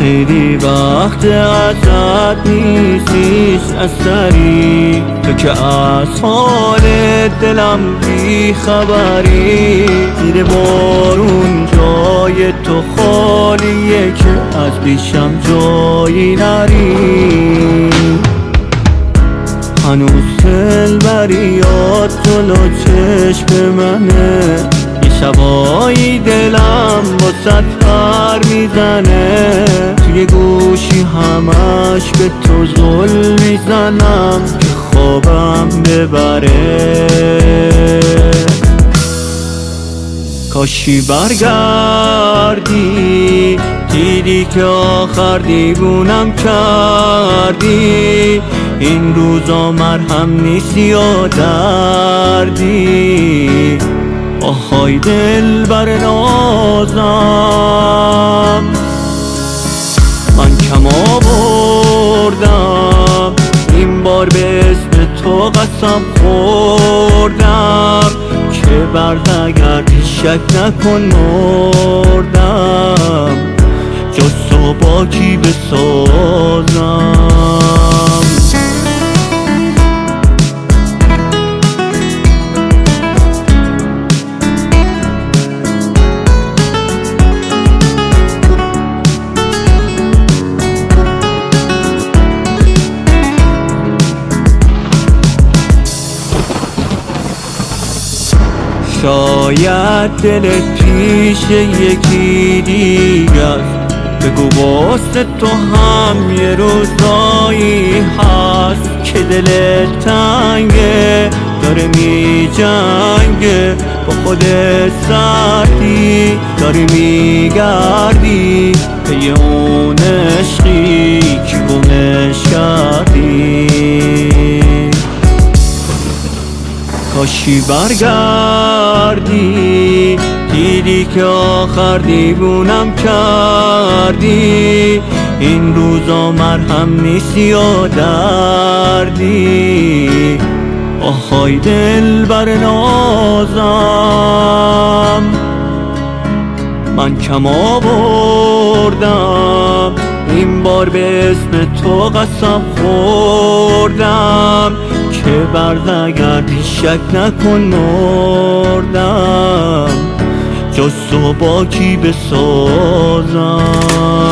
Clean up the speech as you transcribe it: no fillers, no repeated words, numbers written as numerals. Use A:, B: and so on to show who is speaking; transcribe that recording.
A: خیلی وقت ازت نیستیش اثری، تو که از حال دلم بی خبری. زیر بارون جای تو خالیه که از پیشم جایی نری. هنوز دلبریات جلو چشم منه، یه شبایی دلم با پر میزنه. توی گوشی همش به تو زل میزنم که خوابم ببره. کاشی برگردی، دیدی که آخر دیوونم کردی. این روزا مرهم نیستی یا دردی، آهای دل بر نازم. من کم آوردم این بار به اسم تو قسم خوردم که برنگردی شک نکن مردم، جز تو با کی بسازم. شاید دلت پیش یکی دیگر، بگو واسه تو هم یه روزایی هست که دلت تنگه، داره می جنگه با خودت سردی، داری میگردی پی اون عشقی که گمش کردی. کاشی برگردی، دیدی که آخر دیوونم کردی. این روزا مرهم نیستی یا دردی، آهای دل بر نازم. من کم آوردم این بار به اسم تو قسم خوردم که برنگردی شک نکن مردم، جز تو با کی بسازم.